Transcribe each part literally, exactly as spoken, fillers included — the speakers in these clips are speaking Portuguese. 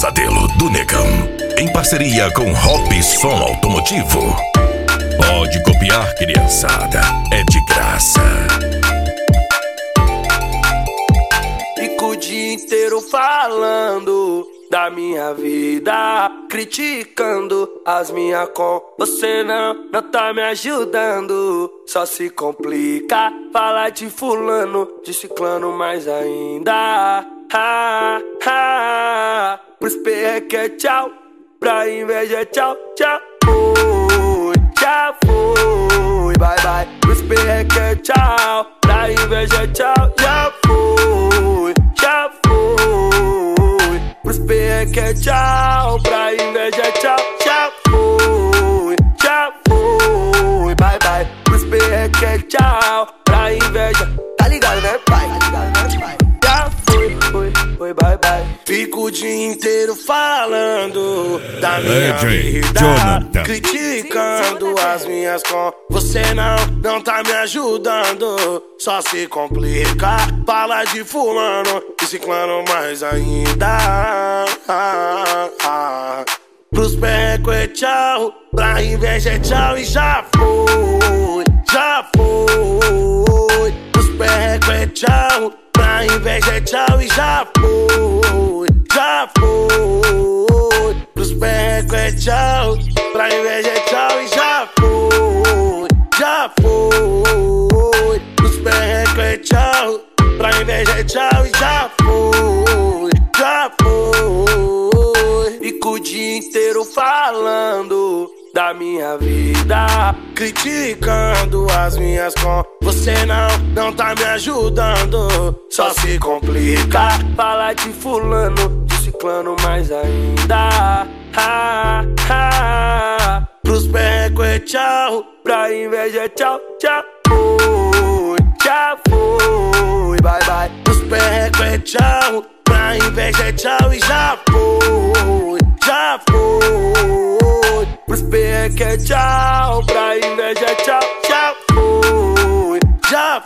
Pesadelo do Negão, em parceria com Hop Som Automotivo. Pode copiar, criançada, é de graça. Fico o dia inteiro falando da minha vida, criticando as minhas com. Você não, não tá me ajudando, só se complica. Falar de fulano, de ciclano mais ainda. Ha, ha. Pros perreque é tchau, pra inveja é tchau, tchau. Foi, já foi, bye bye. Pros perreque é tchau, pra inveja é tchau, já foi, já foi. Pros perreque é tchau, pra inveja é tchau, já foi, já foi, bye bye. Pros perreque é tchau, pra inveja, tá ligado né pai? Tá ligado né pai? Já foi, foi, foi, bye bye. Fico o dia inteiro falando da minha vida, Jonathan, criticando as minhas com. Você não, não tá me ajudando, só se complica. Fala de fulano e ciclano mais ainda. Ah, ah. Pros perreco é tchau, pra inveja é tchau e já foi, já foi. Pros perreco é tchau, pra inveja é tchau e já foi, já foi. Pros perreco é tchau, pra inveja é tchau e já foi, já foi. Pros perreco é tchau, pra inveja é tchau e já foi, já foi. Fico o dia inteiro falando da minha vida, criticando as minhas com. Você não, não tá me ajudando, só se complica. Falar de fulano, de ciclano mais ainda. Ha, ha. Pros perreco é tchau, pra inveja é tchau, tchau. Foi, já foi, bye bye. Pros perreco é tchau, pra inveja é tchau e já foi, já foi. Pros perreco é tchau, pra inveja é tchau, já foi, já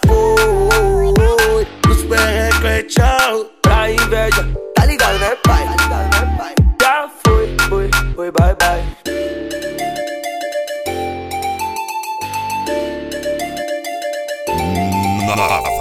foi. Pros perreco é tchau, pra inveja, tá ligado né pai? Tá ligado né pai? Já foi, foi, foi, bye bye. na